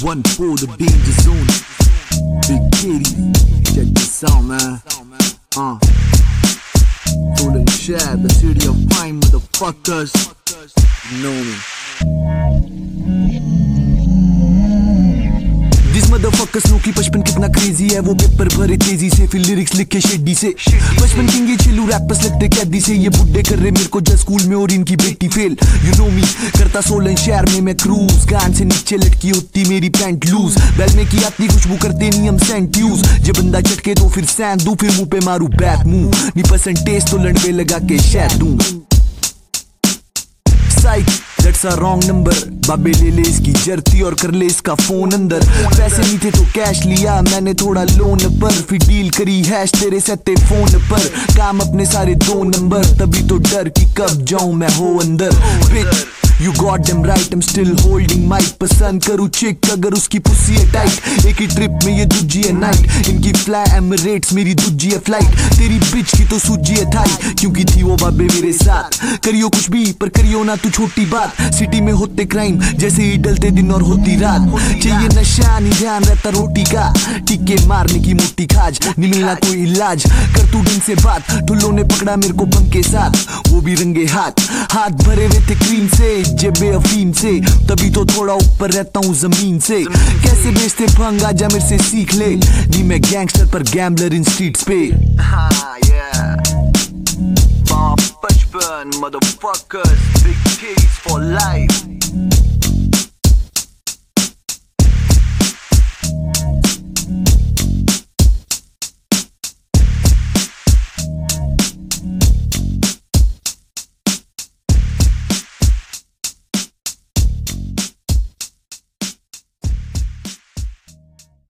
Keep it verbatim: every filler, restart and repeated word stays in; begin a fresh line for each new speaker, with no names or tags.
One for the danger zone. Big Kitty, check this out, man. Uh, Stolen Share, the city of crime, motherfuckers. You know me. These motherfuckers know कि बचपन कितना crazy है. वो paper भरे तेजी से, फिर लिरिक्स लिखे शेडी से. बचपन किंग ये चिल्लू रैपर्स लगते कैदी से. ये बुड्ढे कर रहे मेरे को जस्ट स्कूल में और इनकी बेटी फेल. यू नो मी, करता सोलन शहर में मैं क्रूज. कान से नीचे लटकी होती मेरी पैंट लूज. बैल में की आती खुशबू करते नहीं हम सेंट यूज. जब बंदा चटके तो फिर सैंड दूं, फिर मुंह पे मारू बैट मुंह. नी पसंद टेस्ट तो लड़वे लगा के शहद दूं. साइक That's a wrong number. बाबे ले ले इसकी जर्ती और कर ले इसका फोन अंदर. पैसे नहीं थे तो कैश लिया मैंने थोड़ा लोन पर. फिर डील करी हैश तेरे सत्ते फोन पर. काम अपने सारे दो नंबर. तभी तो डर कि कब जाऊं मैं हो अंदर. Bitch, you got them right, I'm still holding mic. पसंद करूँ चिक अगर उसकी पुस्सी है टाइट. एक ही ट्रिप में ये दूजी है नाइट. इनकी फ्लाई एमिरेट्स मेरी दूजी है फ्लाइट. तेरी बिच की तो सूजी है थाई, क्योंकि थी वो बाबे मेरे साथ. करियो कुछ भी पर करियो ना तू छोटी बात. सिटी में होते क्राइम जैसे ही डलते दिन और होती रात. चाहिए नशा नहीं ध्यान रहता रोटी का. टिक्के मारने की मोटी खाज नहीं मिलना कोई इलाज. कर तू दिन से बात. ठुल्लों ने पकड़ा मेरे को बम के साथ, वो भी रंगे हाथ. हाथ भरे हुए थे क्रीम से, जेबे अफीम से. तभी तो थोड़ा ऊपर रहता हूँ जमीन से. कैसे बेचते भंग आजा मेरे से सीख ले. नी मैं गैंगस्टर पर गैम्बलर इन स्ट्रीट्स पे. Bachpan, motherfuckers, big titties for life.